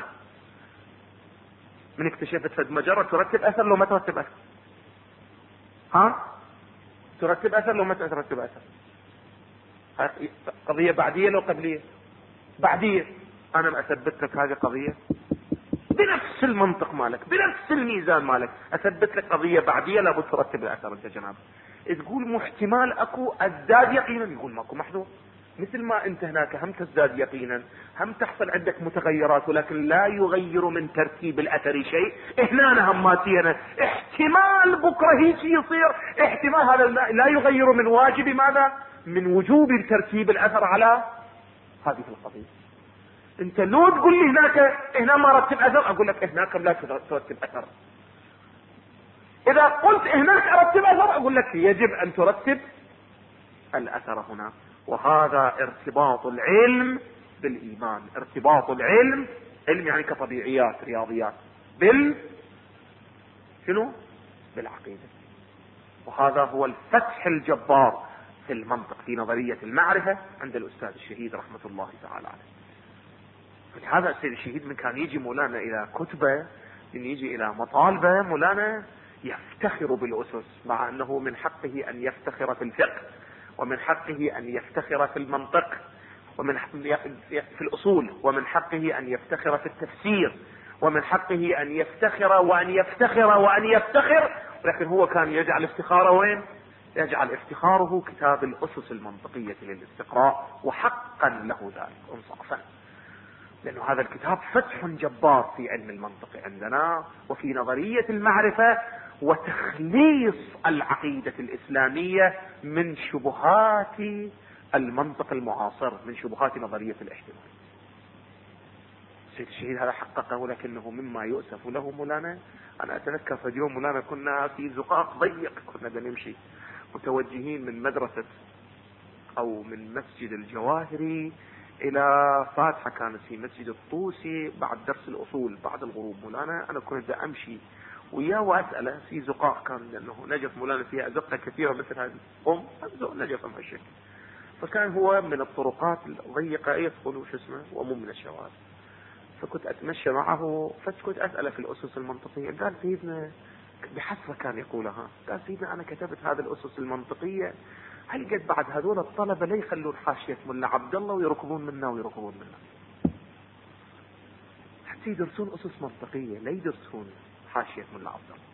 من اكتشفت فد مجرة ترتب اثر لو ما ترتب اثر؟ ترتب اثر لو ما ترتب اثر؟ قضية بعدية لو قبلية؟ بعدية. انا ما اثبت لك هذه قضية بنفس المنطق مالك بنفس الميزان مالك، اثبت لك قضية بعدية لابد ترتب الاثر. انت جناب تقول مو احتمال اكو ازداد يقينا، يقول ماكو محذور. مثل ما انت هناك هم تزداد يقينا، هم تحصل عندك متغيرات، ولكن لا يغير من ترتيب الاثر شيء. هنا هماتينا احتمال بكره هيك يصير، احتمال هذا لا يغير من واجب ماذا؟ من وجوب ترتيب الاثر على هذه القضية. انت لو تقول لي هنا ما رتب اثر، اقول لك هناك لا ترتب اثر. اذا قلت هناك ارتب اثر، اقول لك يجب ان ترتب الاثر هنا. وهذا ارتباط العلم بالايمان، ارتباط العلم، علم يعني كطبيعيات رياضيات، شنو؟ بالعقيدة. وهذا هو الفتح الجبار في المنطق في نظرية المعرفة عند الأستاذ الشهيد رحمة الله تعالى عليه. فلهذا السيد الشهيد من كان يجي مولانا إلى كتبه، من يجي إلى مطالبه، مولانا يفتخر بالأسس، مع أنه من حقه أن يفتخر في الفقه، ومن حقه أن يفتخر في المنطق، ومن في الأصول، ومن حقه أن يفتخر في التفسير، ومن حقه أن يفتخر وأن يفتخر وأن يفتخر. لكن هو كان يجعل افتخاره وين؟ يجعل افتخاره كتاب الأسس المنطقية للاستقراء، وحقا له ذلك انصافا، لأن هذا الكتاب فتح جبار في علم المنطق عندنا وفي نظرية المعرفة، وتخليص العقيدة الإسلامية من شبهات المنطق المعاصر، من شبهات نظرية الاحتمال. السيد الشهيد هذا حققه، لكنه مما يؤسف له مولانا. أنا أتذكر في يوم مولانا كنا في زقاق ضيق، كنا بنمشي متوجهين من مدرسة أو من مسجد الجواهري إلى فاتحة، كانت في مسجد الطوسي بعد درس الأصول بعد الغروب. مولانا أنا كنت أمشي وياه وأسأله في زقاق، كان لأنه نجف مولانا فيها أزقة كثيرة مثل هذه نجف مهشك، فكان هو من الطرقات الضيقة يدخل وش اسمه ومو من الشوارع. فكنت أتمشى معه، فكنت أسأله في الأسس المنطقية. قال سيدنا بحسرة كان يقولها، قال سيدنا أنا كتبت هذه الأسس المنطقية، هل قد بعد هذول الطلبة لا يخلون حاشية ملا عبد الله ويركبون منا ويركبون منا، حتى يدرسون أسس منطقية، لا يدرسون حاشية ملا عبد الله.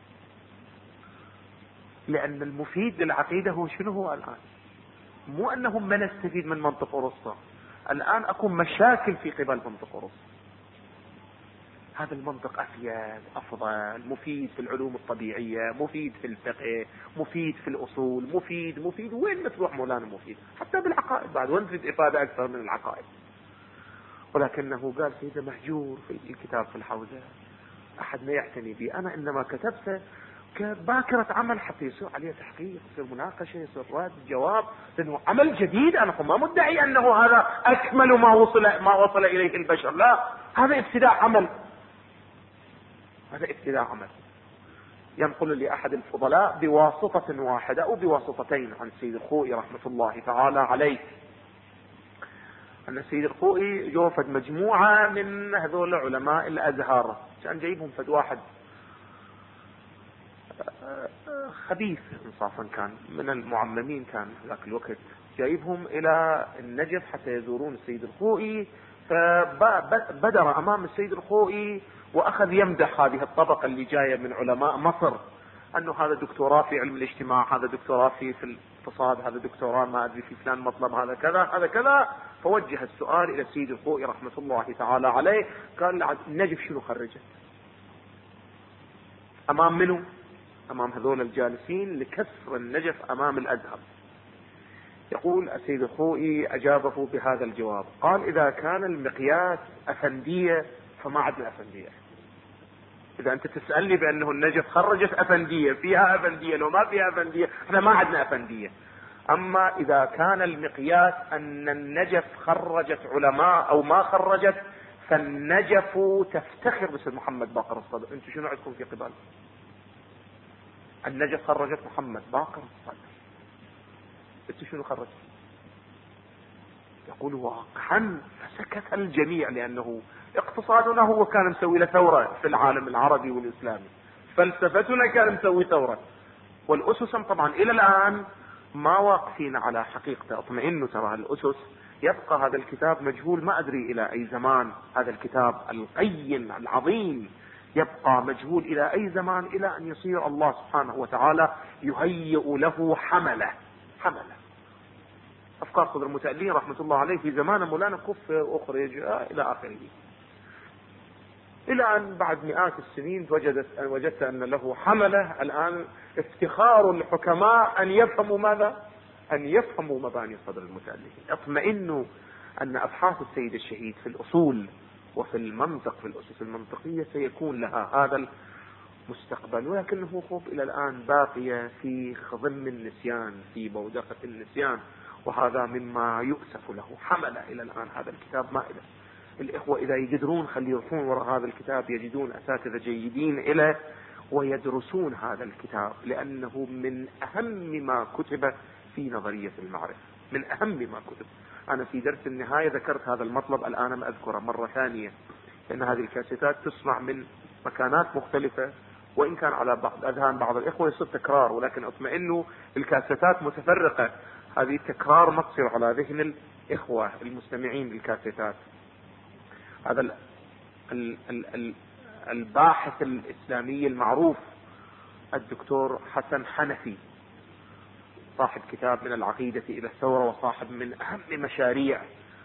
لأن المفيد للعقيدة هو شنو هو الآن؟ مو أنهم ما نستفيد من منطق أرسطو، الآن أكو مشاكل في قبل منطق أرسطو. هذا المنطق أفيد، أفضل، مفيد في العلوم الطبيعية، مفيد في الفقه، مفيد في الأصول، مفيد وين ما تروح مولانا مفيد، حتى بالعقائد بعد وين تريد إفادة أكثر من العقائد. ولكنه قال سيدة محجور في الكتاب في الحوزة، أحد ما يعتني به، أنا إنما كتبته كباكرة عمل حتى يصير عليه تحقيق، يصير مناقشة، يصير رد جواب، لأنه عمل جديد. أنا ما مدعي أنه هذا أكمل ما وصل إليه البشر، لا، هذا ابتداء عمل، هذا ابتداء عمل. ينقل لأحد الفضلاء بواسطة واحدة أو بواسطتين عن السيد الخوئي رحمة الله تعالى عليه، أن السيد الخوئي جوفد مجموعة من هذول علماء الأزهر، كان جايبهم فد واحد خبيث انصافا، كان من المعممين، كان ذاك الوقت جايبهم إلى النجف حتى يزورون السيد الخوئي. فبدر أمام السيد الخوئي وأخذ يمدح هذه الطبقة اللي جاية من علماء مصر، أنه هذا دكتوراه في علم الاجتماع، هذا دكتوراه في الاقتصاد، هذا دكتوراه ما أدري في فلان مطلب، هذا كذا هذا كذا. فوجه السؤال إلى السيد الخوئي رحمة الله تعالى عليه، قال النجف شنو خرجت؟ أمام منه؟ أمام هذول الجالسين لكسر النجف أمام الأزهر. يقول السيد الخوئي أجابه بهذا الجواب، قال إذا كان المقياس أفندية فما عندنا أفندية. إذا أنت تسألني بأنه النجف خرجت أفندية، فيها أفندية لو ما فيها أفندية، احنا ما عندنا أفندية. أما إذا كان المقياس أن النجف خرجت علماء أو ما خرجت، فالنجف تفتخر باسم محمد باقر الصدر. أنتم شنو عندكم في قبال؟ النجف خرجت محمد باقر الصدر، أنتم شنو خرجت؟ يقول واقعا. فسكت الجميع، لأنه اقتصادنا هو كان مسوي له ثورة في العالم العربي والإسلامي، فلسفتنا كان مسوي ثورة، والأسس طبعا إلى الآن ما واقفين على حقيقته. اطمئنوا، ترى الأسس يبقى هذا الكتاب مجهول، ما أدري إلى أي زمان هذا الكتاب القيم العظيم يبقى مجهول إلى أي زمان، إلى أن يصير الله سبحانه وتعالى يهيئ له حملة. أفكار صدر المتألين رحمة الله عليه في زمان مولانا كف أخرج إلى آخره، إلى أن بعد مئات السنين وجدت أن له حملة. الآن افتخار الحكماء أن يفهموا ماذا؟ أن يفهموا مباني صدر المتألين. اطمئنوا أن أبحاث السيد الشهيد في الأصول وفي المنطق، في الأسس المنطقية، سيكون لها هذا المستقبل، ولكنه خب إلى الآن باقية في خضم النسيان، في بودقة النسيان، وهذا مما يؤسف له. حمل إلى الآن هذا الكتاب مائدة. الإخوة إذا يقدرون خلي يروحون وراء هذا الكتاب، يجدون أساتذة جيدين إليه ويدرسون هذا الكتاب، لأنه من أهم ما كتب في نظرية المعرفة، من أهم ما كتب. أنا في درس النهاية ذكرت هذا المطلب، الآن ما أذكره مرة ثانية، لأن هذه الكاسيتات تصنع من مكانات مختلفة، وإن كان على بعض أذهان بعض الإخوة يصير تكرار، ولكن اطمئنوا الكاسيتات متفرقة، هذه التكرار ما تصير على ذهن الإخوة المستمعين للكاسيتات. هذا الباحث الإسلامي المعروف الدكتور حسن حنفي، صاحب كتاب من العقيدة إلى الثورة، وصاحب من أهم مشاريع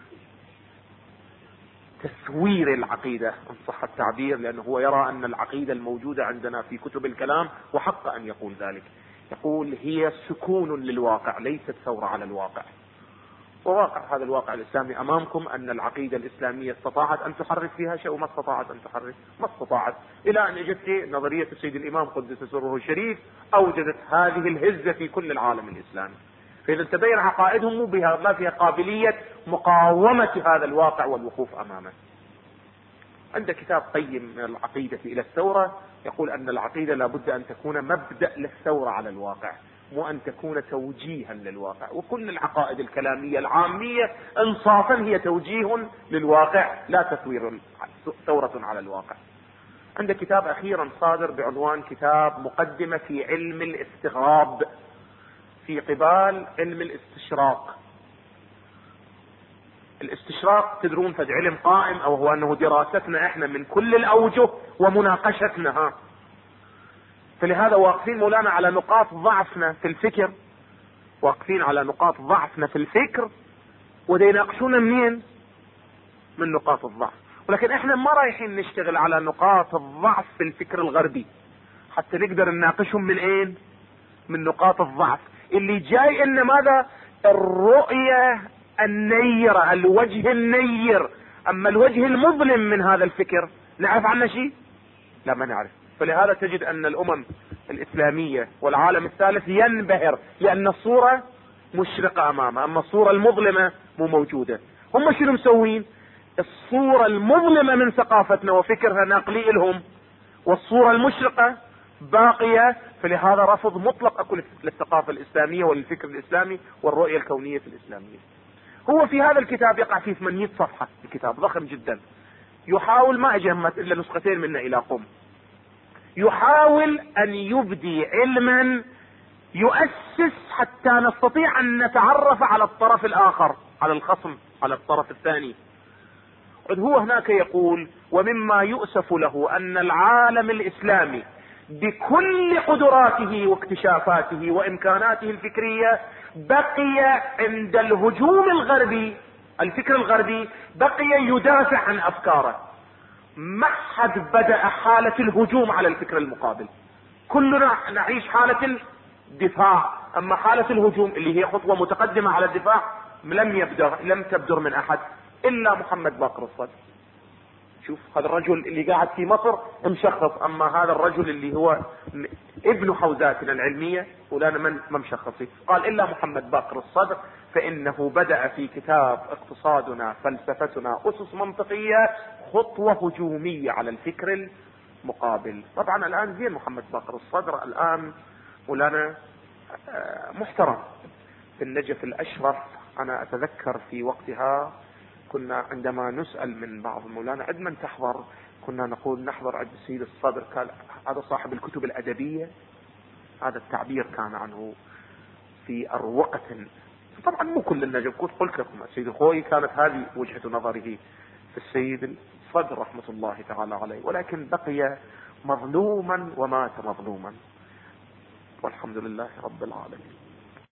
تسوير العقيدة إن صح التعبير، لأنه هو يرى أن العقيدة الموجودة عندنا في كتب الكلام، وحق أن يقول ذلك، يقول هي سكون للواقع ليست ثورة على الواقع. وواقع هذا الواقع الإسلامي أمامكم أن العقيدة الإسلامية استطاعت أن تحرك فيها شيء، وما استطاعت أن تحرك، ما استطاعت، إلى أن اجت نظرية السيد الإمام قدس سره الشريف أوجدت هذه الهزة في كل العالم الإسلامي. فإذا تبين عقائدهم مو بها، ما فيها قابلية مقاومة هذا الواقع والوقوف أمامه. عند كتاب قيم من العقيدة إلى الثورة يقول أن العقيدة لابد أن تكون مبدأ للثورة على الواقع، مو أن تكون توجيها للواقع. وكل العقائد الكلامية العامية انصافا هي توجيه للواقع، لا تثوير ثورة على الواقع. عند كتاب أخيرا صادر بعنوان كتاب مقدمة في علم الاستغراب في قبال علم الاستشراق. الاستشراق تدرون فد علم قائم، أو هو أنه دراستنا إحنا من كل الأوجه ومناقشتنا، فلهذا واقفين مولانا على نقاط ضعفنا في الفكر، واقفين على نقاط ضعفنا في الفكر، وده يناقشونا منين؟ من نقاط الضعف. ولكن احنا ما رايحين نشتغل على نقاط الضعف في الفكر الغربي حتى نقدر نناقشهم من اين؟ من نقاط الضعف اللي جاي. ان ماذا؟ الرؤية النيرة، الوجه النير. اما الوجه المظلم من هذا الفكر نعرف عنه شيء؟ لا، ما نعرف. فلهذا تجد ان الامم الاسلامية والعالم الثالث ينبهر لان الصورة مشرقة امامه، اما الصورة المظلمة مو موجودة. هم شنو مسوين؟ الصورة المظلمة من ثقافتنا وفكرها ناقلي لهم، والصورة المشرقة باقية. فلهذا رفض مطلق اكل للثقافة الاسلامية وللفكر الاسلامي والرؤية الكونية الاسلامية. هو في هذا الكتاب يقع فيه 800 صفحة، الكتاب ضخم جدا، يحاول، ما اجمت الا نسختين منه الى قم، يحاول ان يبدي علما يؤسس حتى نستطيع ان نتعرف على الطرف الاخر، على الخصم، على الطرف الثاني. هو هناك يقول: ومما يؤسف له ان العالم الاسلامي بكل قدراته واكتشافاته وامكاناته الفكرية بقي عند الهجوم الغربي، الفكر الغربي بقي يدافع عن افكاره. ما حد بدأ حالة الهجوم على الفكر المقابل، كلنا نعيش حالة الدفاع. اما حالة الهجوم اللي هي خطوة متقدمة على الدفاع لم تبدر من احد الا محمد باقر الصدر. شوف هذا الرجل اللي قاعد في مصر مشخص، اما هذا الرجل اللي هو ابن حوزاتنا العلمية ولانا ما مشخص، قال الا محمد باقر الصدر، فانه بدأ في كتاب اقتصادنا فلسفتنا اسس منطقية خطوة هجومية على الفكر المقابل. طبعا الان زين محمد باقر الصدر الان ولانا محترم في النجف الاشرف. انا اتذكر في وقتها كنا عندما نسأل من بعض مولانا عند من تحضر، كنا نقول نحضر عند السيد الصدر، قال هذا صاحب الكتب الأدبية، هذا التعبير كان عنه في أروقة. طبعا مو كل النجف، قلت لكم السيد الخوي كانت هذه وجهة نظره في السيد الصدر رحمة الله تعالى عليه، ولكن بقي مظلوما ومات مظلوما، والحمد لله رب العالمين.